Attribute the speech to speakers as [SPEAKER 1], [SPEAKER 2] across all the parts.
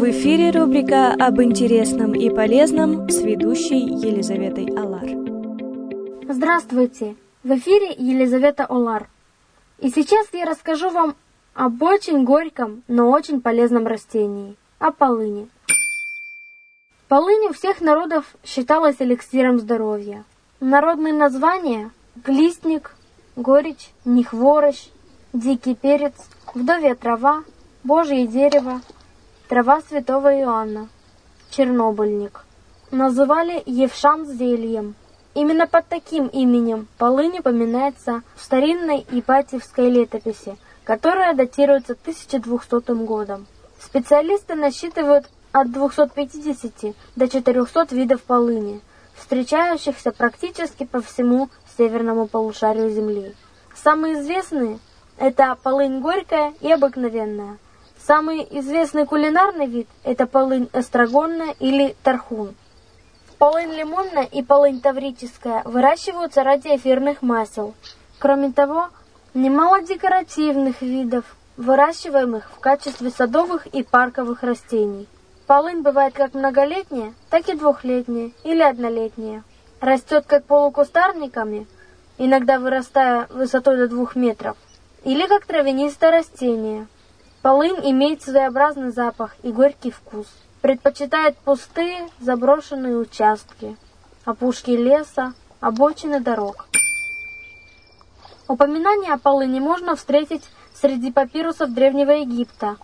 [SPEAKER 1] В эфире рубрика «Об интересном и полезном» с ведущей Елизаветой Олар.
[SPEAKER 2] Здравствуйте! В эфире Елизавета Олар. И сейчас я расскажу вам об очень горьком, но очень полезном растении – о полыни. Полынь у всех народов считалась эликсиром здоровья. Народные названия – глистник, горечь, нехворощ, дикий перец, вдовья трава, божье дерево, трава святого Иоанна, чернобыльник. Называли евшан зельем. Именно под таким именем полынь упоминается в старинной Ипатьевской летописи, которая датируется 1200 годом. Специалисты насчитывают от 250 до 400 видов полыни, встречающихся практически по всему северному полушарию Земли. Самые известные – это полынь горькая и обыкновенная. Самый известный кулинарный вид – это полынь эстрагонная или тархун. Полынь лимонная и полынь таврическая выращиваются ради эфирных масел. Кроме того, немало декоративных видов, выращиваемых в качестве садовых и парковых растений. Полынь бывает как многолетняя, так и двухлетняя или однолетняя. Растет как полукустарниками, иногда вырастая высотой до 2 метров, или как травянистое растение. Полынь имеет своеобразный запах и горький вкус. Предпочитает пустые, заброшенные участки, опушки леса, обочины дорог. Упоминание о полыни можно встретить среди папирусов Древнего Египта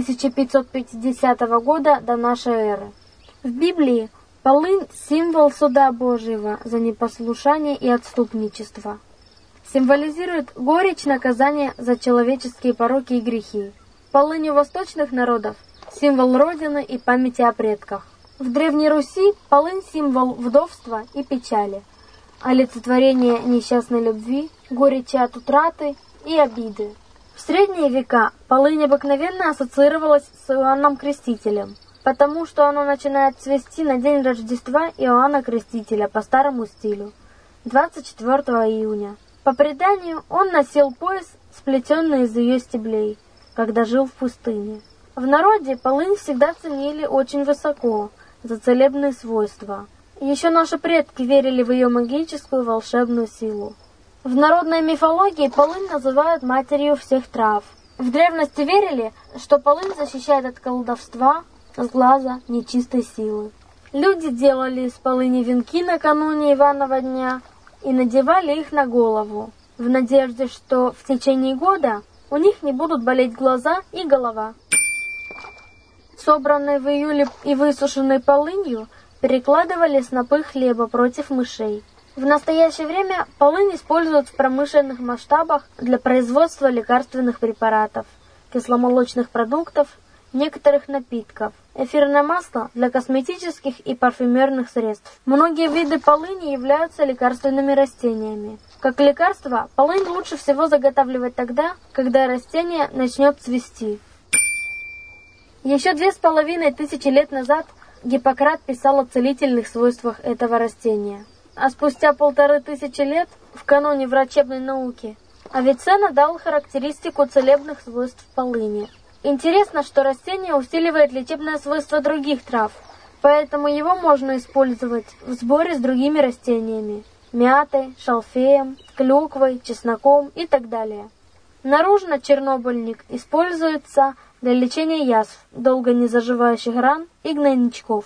[SPEAKER 2] 1550 года до нашей эры. В Библии полынь – символ суда Божьего за непослушание и отступничество. Символизирует горечь наказания за человеческие пороки и грехи. Полынь у восточных народов – символ Родины и памяти о предках. В Древней Руси полынь – символ вдовства и печали, олицетворение несчастной любви, горечи от утраты и обиды. В средние века полынь обыкновенно ассоциировалась с Иоанном Крестителем, потому что оно начинает цвести на день Рождества Иоанна Крестителя по старому стилю, 24 июня. По преданию, он носил пояс, сплетенный из ее стеблей, когда жил в пустыне. В народе полынь всегда ценили очень высоко за целебные свойства. Еще наши предки верили в ее магическую волшебную силу. В народной мифологии полынь называют матерью всех трав. В древности верили, что полынь защищает от колдовства, сглаза, нечистой силы. Люди делали из полыни венки накануне Иванова дня и надевали их на голову, в надежде, что в течение года у них не будут болеть глаза и голова. Собранной в июле и высушенной полынью перекладывали снопы хлеба против мышей. В настоящее время полынь используют в промышленных масштабах для производства лекарственных препаратов, кисломолочных продуктов, некоторых напитков, эфирное масло для косметических и парфюмерных средств. Многие виды полыни являются лекарственными растениями. Как лекарство, полынь лучше всего заготавливать тогда, когда растение начнет цвести. Еще 2500 лет назад Гиппократ писал о целительных свойствах этого растения. А спустя 1500 лет, в каноне врачебной науки, Авиценна дал характеристику целебных свойств полыни. Интересно, что растение усиливает лечебное свойство других трав, поэтому его можно использовать в сборе с другими растениями – мятой, шалфеем, клюквой, чесноком и так далее. Наружно чернобыльник используется для лечения язв, долго не заживающих ран и гнойничков.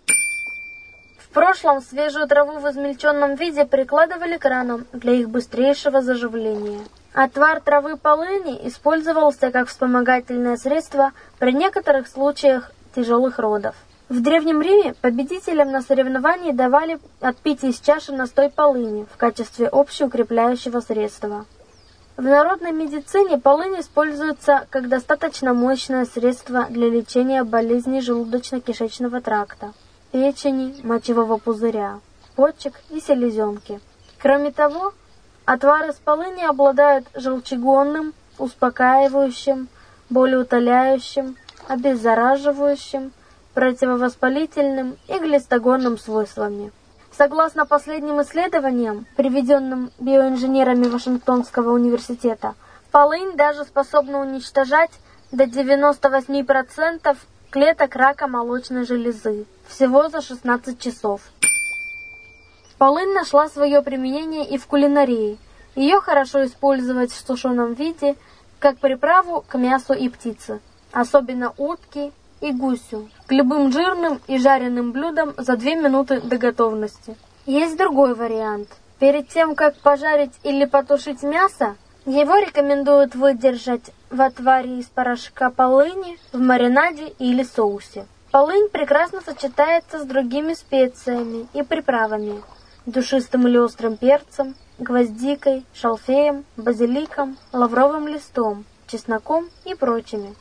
[SPEAKER 2] В прошлом свежую траву в измельченном виде прикладывали к ранам для их быстрейшего заживления. Отвар травы полыни использовался как вспомогательное средство при некоторых случаях тяжелых родов. В Древнем Риме победителям на соревновании давали отпить из чаши настой полыни в качестве общеукрепляющего средства. В народной медицине полынь используется как достаточно мощное средство для лечения болезней желудочно-кишечного тракта, печени, мочевого пузыря, почек и селезенки. Кроме того, отвар из полыни обладает желчегонным, успокаивающим, болеутоляющим, обеззараживающим, противовоспалительным и глистогонным свойствами. Согласно последним исследованиям, приведенным биоинженерами Вашингтонского университета, полынь даже способна уничтожать до 98% клеток рака молочной железы всего за 16 часов. Полынь нашла свое применение и в кулинарии. Ее хорошо использовать в сушеном виде, как приправу к мясу и птице, особенно утке и гусю, к любым жирным и жареным блюдам за 2 минуты до готовности. Есть другой вариант. Перед тем, как пожарить или потушить мясо, его рекомендуют выдержать в отваре из порошка полыни, в маринаде или соусе. Полынь прекрасно сочетается с другими специями и приправами, душистым или острым перцем, гвоздикой, шалфеем, базиликом, лавровым листом, чесноком и прочими.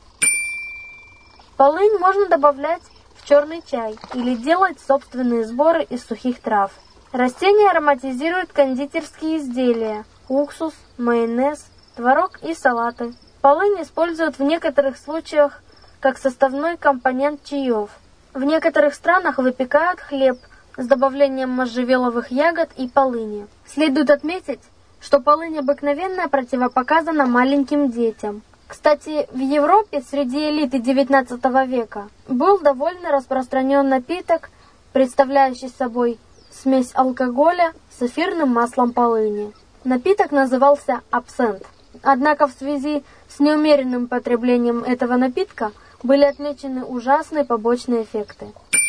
[SPEAKER 2] Полынь можно добавлять в черный чай или делать собственные сборы из сухих трав. Растение ароматизирует кондитерские изделия, уксус, майонез, творог и салаты. Полынь используют в некоторых случаях как составной компонент чаев. В некоторых странах выпекают хлеб с добавлением можжевеловых ягод и полыни. Следует отметить, что полынь обыкновенно противопоказана маленьким детям. Кстати, в Европе среди элиты XIX века был довольно распространен напиток, представляющий собой смесь алкоголя с эфирным маслом полыни. Напиток назывался абсент. Однако в связи с неумеренным потреблением этого напитка были отмечены ужасные побочные эффекты.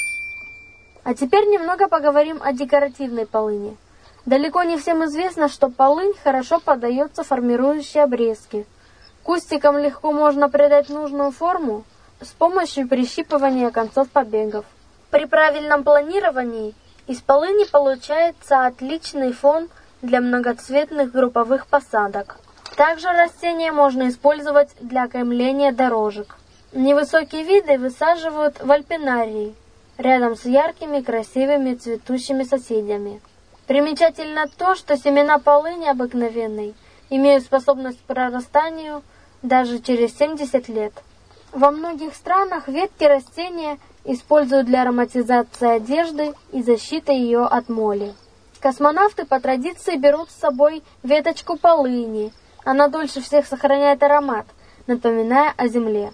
[SPEAKER 2] А теперь немного поговорим о декоративной полыни. Далеко не всем известно, что полынь хорошо поддается формирующей обрезке. Кустикам легко можно придать нужную форму с помощью прищипывания концов побегов. При правильном планировании из полыни получается отличный фон для многоцветных групповых посадок. Также растение можно использовать для окаймления дорожек. Невысокие виды высаживают в альпинарии, рядом с яркими, красивыми, цветущими соседями. Примечательно то, что семена полыни обыкновенной имеют способность к прорастанию даже через 70 лет. Во многих странах ветки растения используют для ароматизации одежды и защиты ее от моли. Космонавты по традиции берут с собой веточку полыни. Она дольше всех сохраняет аромат, напоминая о земле.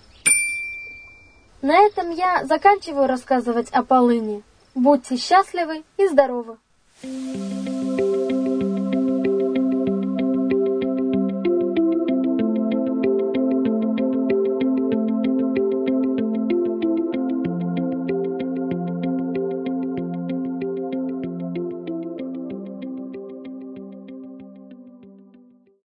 [SPEAKER 2] На этом я заканчиваю рассказывать о полыни. Будьте счастливы и здоровы!